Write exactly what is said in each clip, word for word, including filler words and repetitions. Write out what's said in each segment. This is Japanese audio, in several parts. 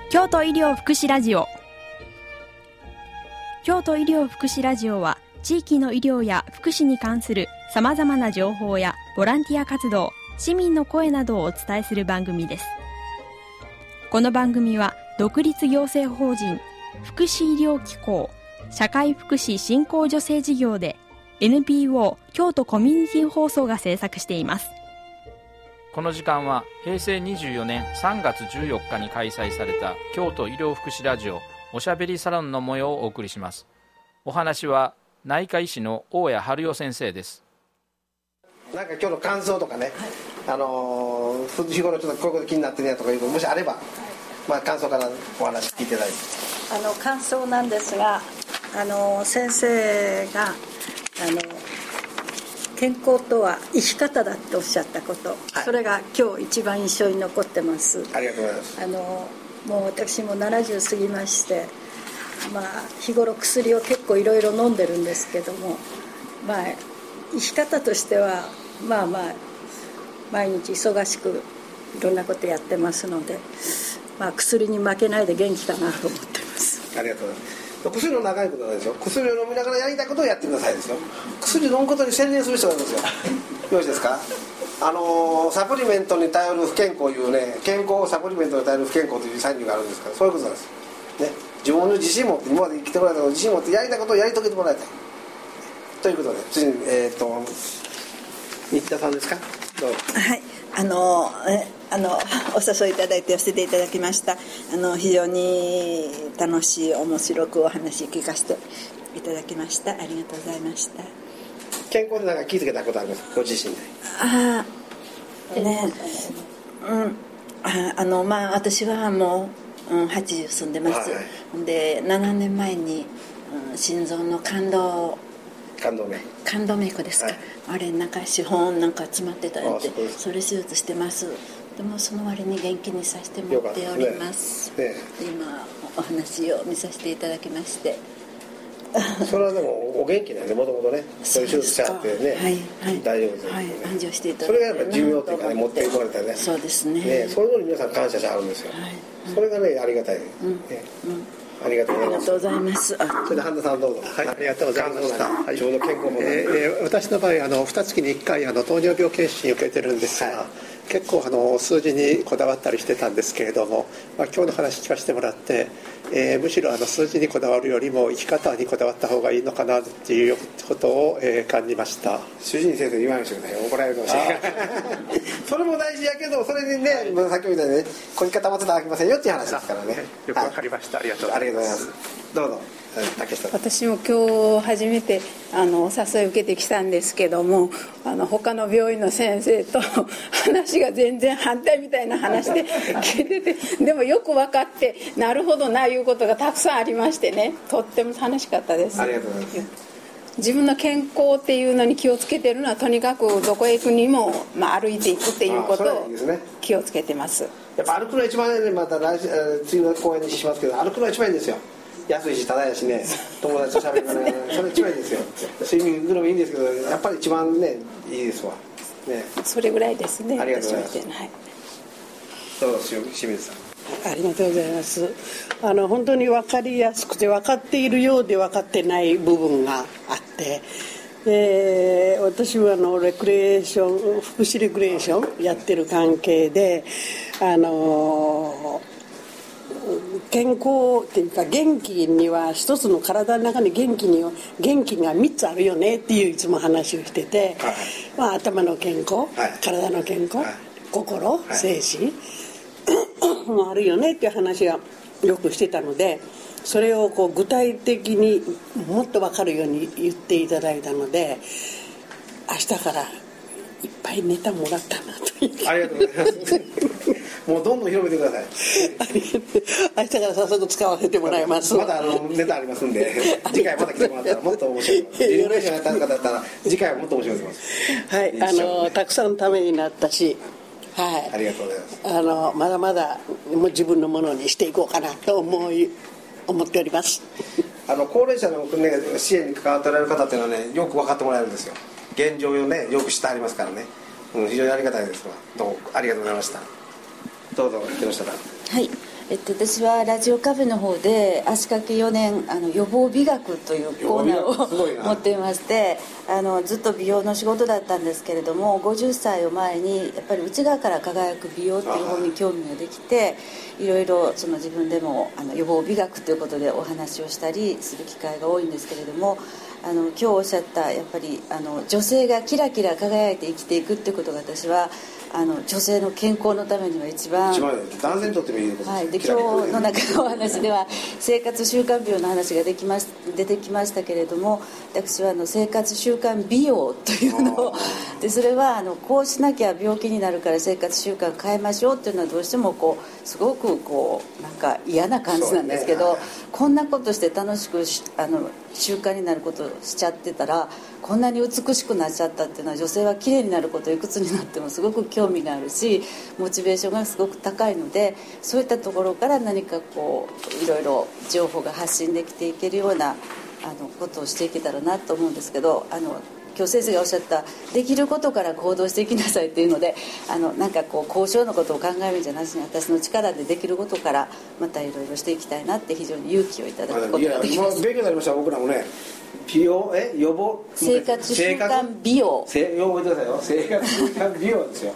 京都医療福祉ラジオ。京都医療福祉ラジオは地域の医療や福祉に関するさまざまな情報やボランティア活動、市民の声などをお伝えする番組です。この番組は独立行政法人福祉医療機構社会福祉振興助成事業で エヌピーオー 京都コミュニティ放送が制作しています。 この時間はへいせいにじゅうよねんさんがつじゅうよっかに開催された京都医療福祉ラジオおしゃべりサロンの模様をお送りします。お話は内科医師の大谷春代先生です。 なんか今日の感想とかね、はい、あのー、日頃ちょっとこういうこと気になってるやとかいうこともしあれば、まあ、感想からお話聞いていただいて、 あの感想なんですが、あの先生があの健康とは生き方だっておっしゃったこと、はい、それが今日一番印象に残ってます。 ありがとうございます。 あのもう私もななじゅう過ぎまして、まあ、日頃薬を結構いろいろ飲んでるんですけども、まあ、生き方としてはまあまあ毎日忙しくいろんなことやってますので、まあ、薬に負けないで元気かなと思ってます。 ありがとうございます。薬の長いことなんですよ。薬を飲みながらやりたいことをやってくださいですよ。薬を飲むことに専念する人がいますよ。よろしいですか。あのー、サプリメントに頼る不健康いうね、健康をサプリメントに頼る不健康という産業があるんですから、そういうことなんですね。自分の自信持って今まで生きてもらえたのを自信持ってやりたいことをやり遂げてもらいたいということで、次にえっ、ー、と新田さんですか。どうぞ。 はい、あのえあのお誘いいただいて寄せていただきました。あの非常に楽しい面白くお話聞かせていただきました。ありがとうございました。 健康で何か気づけたことありますか、ご自身で。 ああね、うんああのまあ私はもう、うん、はちじゅう住んでます、はいはい、でななねんまえに、うん、心臓の感動感動脈感動脈ですか、はい、あれなんか資本なんか詰まってたんで、それ手術してます。でもその割に元気にさせてもらっております、ねね、今お話を見させていただきましてそれはでもお元気なんで、もともとねそういう手術しちゃってね、はいはい、大丈夫です、ね、はい、 安静していただいて、 それがやっぱり重要というかね、持っていかれたね。 そうです ね, ね、そういうのに皆さん感謝してあるんですよ、はいはい、それがねありがたい、うんねうん、ありがとうございます。 ありがとうございます。 それで半田さんどうぞ。 はい、ありがとうございました。はい、 ちょうど健康も、 えー、私の場合あのにがつにいっかいあの糖尿病検診を受けてるんですが、はい、結構あの数字にこだわったりしてたんですけれども、まあ、今日の話聞かせてもらって、えー、むしろあの数字にこだわるよりも生き方にこだわった方がいいのかなっていうことを、えー、感じました。 主治医先生言わないでしょうね、怒られるかもしれないそれも大事やけど、それにね、はい、さっきみたいにね、こういう方待てたらあきませんよっていう話ですからね。 よくわかりました、はい、ありがとうございます。 どうぞ。竹下さん。 私も今日初めてあのお誘い受けてきたんですけども、あの他の病院の先生と話が全然反対みたいな話で聞いてて、でもよく分かってなるほどないうことがたくさんありましてね、とっても楽しかったです。 ありがとうございます。 自分の健康っていうのに気をつけてるのは、とにかくどこへ行くにも、まあ、歩いていくっていうことを気をつけてます。 やっぱ歩くのが一番ね、また来次の公演にしますけど、歩くのが一番いいんですよ。安いし、ただやしね、友達としゃべるから、ね、それ一番いいですよ。睡眠ぐるもいいんですけど、やっぱり一番ねいいですわ、ね、 それぐらいですね。 ありがとうございます、はい、どうぞ清水さん。 ありがとうございます。あの本当に分かりやすくて、分かっているようで分かってない部分があって、で私はあのレクレーション福祉レクレーションやってる関係で、あの健康っていうか元気には一つの体の中に元気に元気がみっつあるよねっていういつも話をしてて、はい、まあ、頭の健康、はい、体の健康、はい、心、はい、精神もあるよねっていう話がよくしてたので、それをこう具体的にもっと分かるように言っていただいたので、明日からいっぱいネタもらったなという。 ありがとうございますもうどんどん広めてください明日から早速使わせてもらいます。 まだあのネタありますんで次回また来てもらったらもっと面白いですよろしくやった方だったら次回はもっと面白いと思いますはい、あのたくさんためになったし、はい、 ありがとうございます。 あのまだまだもう自分のものにしていこうかなと思い思っておりますあの高齢者の、ね、支援に関わっておられる方っていうのはね、よく分かってもらえるんですよ。現状をねよく知ってありますからね、うん、非常にありがたいですわ。どうもありがとうございました。どうぞ木下さん。 はい、 えっと、私はラジオカフェの方で足掛けよねんあの予防美学というコーナーを持っていまして、あのずっと美容の仕事だったんですけれども、ごじゅっさいを前にやっぱり内側から輝く美容っていう方に興味ができて、いろいろその自分でもあの予防美学ということでお話をしたりする機会が多いんですけれども、あの今日おっしゃったやっぱりあの女性がキラキラ輝いて生きていくっていうことが私はあの女性の健康のためには一番一番男性にとってもいいことです、 はい、で今日の中のお話では生活習慣病の話ができます出てきましたけれども、私はあの生活習慣美容というのをでそれはあのこうしなきゃ病気になるから生活習慣変えましょうっていうのはどうしてもこうすごくこうなんか嫌な感じなんですけど、ねはい、こんなことして楽しくあの習慣になることをしちゃってたらこんなに美しくなっちゃったっていうのは、女性は綺麗になることいくつになってもすごく興味があるしモチベーションがすごく高いので、そういったところから何かこういろいろ情報が発信できていけるようなあのことをしていけたらなと思うんですけど、あの今日先生がおっしゃったできることから行動していきなさいっていうので、あのなんかこう交渉のことを考えるんじゃなしに私の力でできることからまたいろいろしていきたいなって非常に勇気をいただくことができます。 いや勉強になりました。僕らもね美容え予防生活習慣美容せよ覚えてくださいよ。生活習慣美容ですよ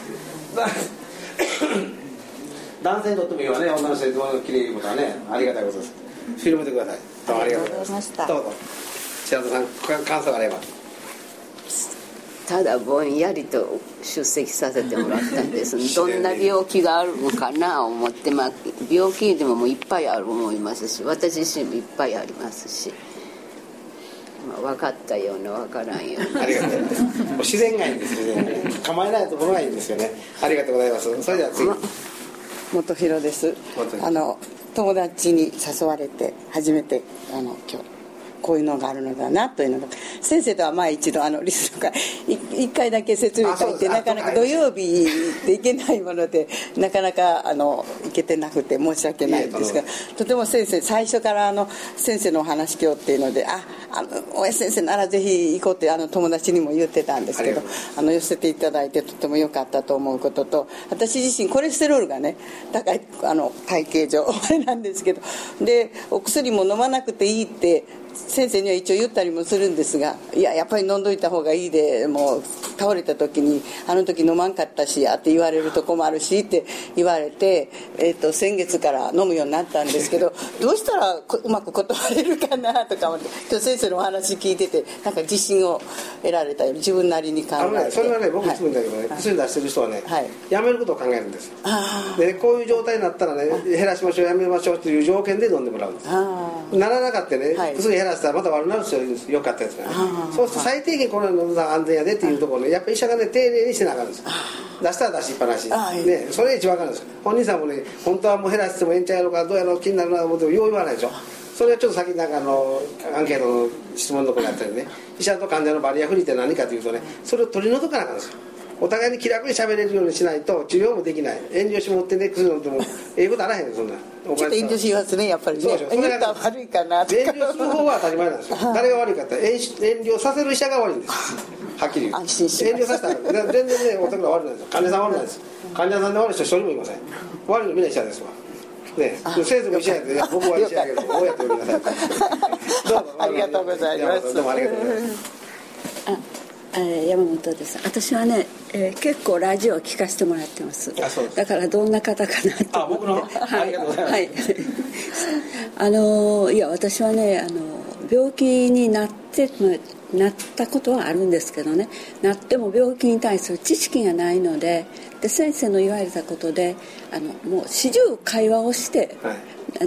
男性にとってもいいわね。女の人にどうきれいいうことはねありがたいことです。フィルムでください。どうもありがとうございました。どうぞ白田さん感想があれば。 ただぼんやりと出席させてもらったんですどんな病気があるのかなと思って、まあ、病気でももういっぱいある思いますし、私自身もいっぱいありますし、まあ、分かったような分からんようなありがとうございます。もう自然がいいんですよね。構えないところがいいんですよね。ありがとうございます。それでは次、ま、 元弘です。あの友達に誘われて初めてあの今日こういうのがあるのだなというのが、先生とは前一度あのリストが一回だけ説明会ってなかなか土曜日で行けないものでなかなかあの行けてなくて申し訳ないんですが、とても先生最初からあの先生のお話今日っていうので、ああの大江先生ならぜひ行こうってあの友達にも言ってたんですけど、あの寄せていただいてとても良かったと思うことと、私自身コレステロールがね高いあの体型上あれなんですけど、でお薬も飲まなくていいって先生には一応言ったりもするんですが、いややっぱり飲んどいた方がいいで、もう倒れた時にあの時飲まんかったしやって言われると困るしって言われて、えー、と先月から飲むようになったんですけどどうしたらうまく断れるかなとか思って、今日先生のお話聞いててなんか自信を得られたように自分なりに考えて、あの、ね、それはね僕もつくんだけどね、はい、薬出してる人はね、はい、やめることを考えるんです。でこういう状態になったらね減らしましょうやめましょうという条件で飲んでもらうんです。ならなかったね、はい、薬減らしたらまた悪くなる人がよかったやつがね、そうすると最低限これ飲んだら安全やでっていうところね、やっぱり医者がね丁寧にしてなあかんです。出したら出しっぱなし、ね、それが一番分かるんです。本人さんもね本当はもう減らしてもええんちゃうのかどうやろう気になるなと思ってもよう言わないでしょ。それはちょっと先なんかあのアンケートの質問のところにあったりね、医者と患者のバリアフリーって何かというとね、それを取り除かなあかんですよ。お互いに気楽に喋れるようにしないと治療もできない。遠慮しもってね薬飲んでもええことあらへんよそんな。 ちょっと遠慮しますねやっぱりね。そうでしょ。それが悪いかなとか。 遠慮する方は当たり前なんですよ。誰が悪いかって遠慮させる医者が悪いんです。はっきり言う。安心します。遠慮させたら全然ねお宅ら悪いなんですよ。患者さん悪いなんです。患者さんで悪い人一人もいません。悪いのみんな医者ですわ。ね、先生も医者やで、僕は医者やけどどうやって呼びなさい。どうぞありがとうございます。 どうもありがとうございます。 えー、山本です。私はね、えー、結構ラジオを聞かせてもらってます。 あ、そうです。 だからどんな方かなと。 あ、僕の、はい、ありがとうございます。はい、 あのいや私はねあの病気になってなったことはあるんですけどね、なっても病気に対する知識がないので、で先生の言われたことであのもう始終会話をして、はい、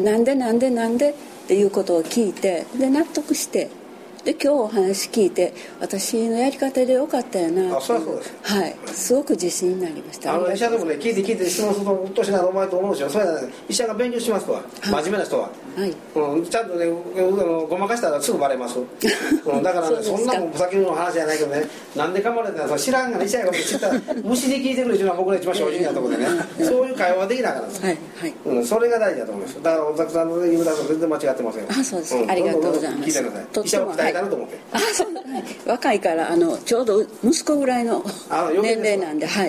なんでなんでなんでっていうことを聞いて、で納得して。で今日お話聞いて私のやり方でよかったよな。 あ、そりゃそうです。 はい、すごく自信になりました。 あの医者でもね聞いて聞いて質問するとうっとしなお前と思うでしょ。それは、ね、医者が勉強しますとは、真面目な人は、はいうん、ちゃんとねごまかしたらすぐバレます、うん、だから、ね、そ, そんなもんさっきの話じゃないけどね、なんでかまれてるの知らんが、ね、医者が知ったら無視で聞いてくるっていうのは僕の一番正直なところでねそういう会話はできながらです、はいはいうん、それが大事だと思います。だからお宅さんの言うことは全然間違ってませんよ。 あ、そうです、うん、ありがとうございます。聞いてください。医者を鍛えたらと思って、はい、若いからあのちょうど息子ぐらいの年齢なんで、はい、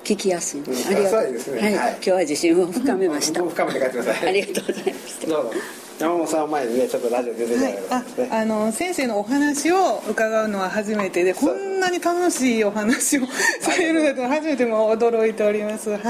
聞きやすい、うん、 ありがとうございます、ね、はいはい、今日は自信を深めました。 深めて帰ってください。 ありがとうございました。 どうぞ。山本さん前にねちょっとラジオ出ていただいてますね、 はい、あ, あの先生のお話を伺うのは初めてで、こんなに楽しいお話をされるのと初めても驚いております。はい。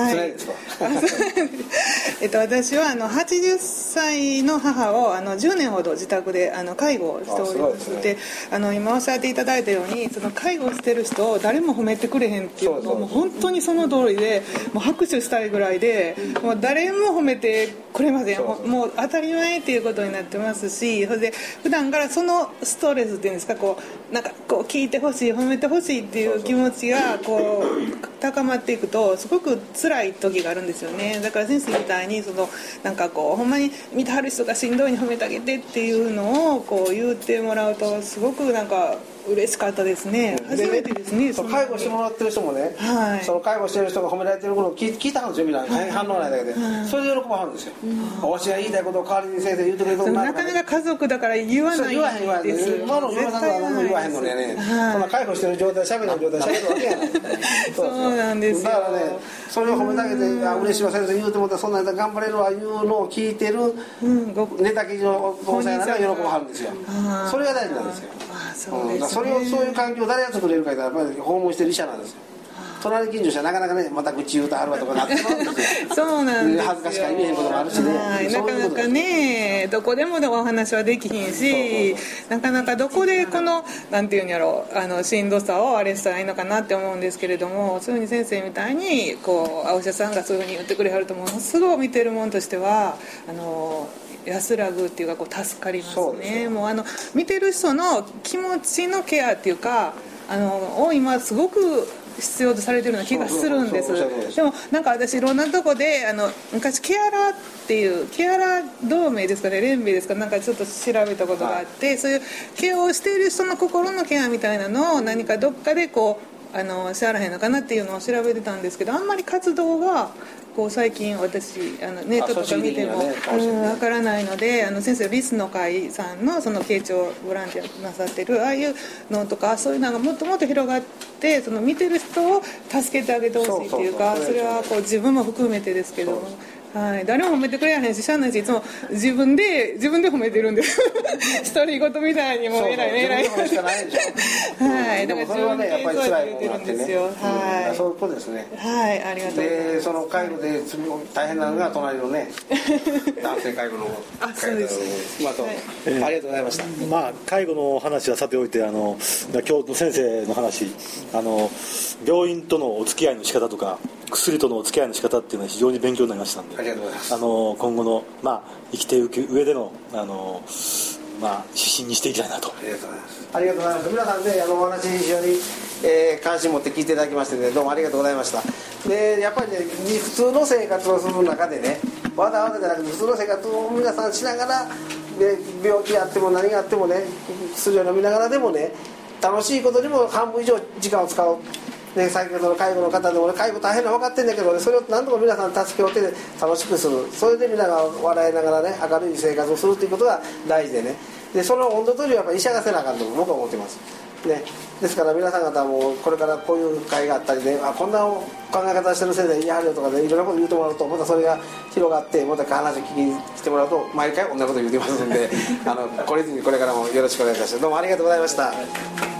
えっと私はあのはちじゅっさいの母をあのじゅうねんほど自宅であの介護をしております。で、あの今おっしゃっていただいたように、その介護してる人を誰も褒めてくれへんっていうのも本当にその通りで、もう拍手したいぐらいで、もう誰も褒めてくれません。もう当たり前っていうことになってますし、それで普段からそのストレスっていうんですか、こうなんかこう聞いてほしい、褒めてほしいっていう気持ちがこう高まっていくとすごく辛い時があるんですよね。だから先生みたいにそのなんかこうほんまに見てはる人がしんどいに褒めてあげてっていうのをこう言ってもらうとすごくなんか嬉しかったですね。初めてですね。 その介護してもらってる人もね、はい、その介護してる人が褒められてることを聞い、聞いたんですよ、みんな、はい、反応ないだけで、はい、それで喜ばはるんですよ、うん、わしが言いたいことを代わりに先生言うてくれるとなかなか家族だから言わないんですよ。 今の嫁さんが何も言わへんのにね、はい、そんな介護してる状態、しゃべる状態しゃべるわけやないそうなんですよ。 だからね、それを褒めてあげて、あ嬉しいわ先生言うてもらったらそんなに頑張れるわいうのを聞いてる、うん、寝たきりのご婦さんが喜ばはるんですよ。それが大事なんですよ。 あそうですね、 うん、それをそういう環境を誰が作れるか言ったらやっぱり訪問してる医者なんですよ。隣近所者なかなかねまた愚痴言うとはるわとかなってますんですよ。 そうなんですよ。 恥ずかしか言えへんこともあるしね、 はい、なかなかねどこでもお話はできひんし、なかなかどこでこのなんていうんやろうあのしんどさをあれしたらいいのかなって思うんですけれども、そういうふうに先生みたいにこうお医者さんがそういうふうに言ってくれはるとものすごい見てるもんとしてはあの安らぐっていうかこう助かりますね。もうあの見てる人の気持ちのケアっていうかあのを今すごく必要とされてるような気がするんです。でもなんか私いろんなとこであの昔ケアラーっていうケアラー同盟ですかね、連盟ですかなんかちょっと調べたことがあって、はい、そういうケアをしている人の心のケアみたいなのを何かどっかでこうあのしゃらへんのかなっていうのを調べてたんですけど、あんまり活動がこう最近私あのネットとか見てもわからないので、あの先生リスの会さんのその傾聴ボランティアなさってるああいうのとかそういうのがもっともっと広がって、その見てる人を助けてあげてほしいっていうか、それはこう自分も含めてですけども。はい、誰も褒めてくれないし、しゃあないし、いつも自分で自分で褒めてるんです独り言みたいにもう偉い偉いはい、 でもそれはねやっぱり辛いものがあってね、 はい、 そういうことですね。 はい、ありがとうございます。 でその介護で大変なのが隣のね男性介護のあ、そうです、 まあと、はい、ありがとうございました。 まあ介護の話はさておいて、あの今日の先生の話、あの病院とのお付き合いの仕方とか薬とのお付き合いの仕方っていうのは非常に勉強になりましたので、 ありがとうございます。 あの今後の、まあ、生きていく上でのあの、まあ、指針にしていきたいなと。 ありがとうございます。ありがとうございます。皆さんねあのお話非常に、えー、関心持って聞いていただきましてね、どうもありがとうございました。でやっぱりね普通の生活をする中でね、わざわざじゃなくて普通の生活を皆さんしながらで病気あっても何があってもね薬を飲みながらでもね楽しいことにも半分以上時間を使う。で先ほどの介護の方でも、ね、介護大変なの分かってるんだけど、ね、それを何とか皆さん助けを手で楽しくする、それで皆が笑いながらね明るい生活をするということが大事でね、でその温度取りはやっぱり医者がせなあかんと僕は思ってます、ね、ですから皆さん方もこれからこういう会があったりね、あこんな考え方してるせいでいやはるよとかねいろんなこと言うてもらうとまたそれが広がってまた話を聞きに来てもらうと毎回同じこと言うてますんであのこれにこれからもよろしくお願いいたします。どうもありがとうございました。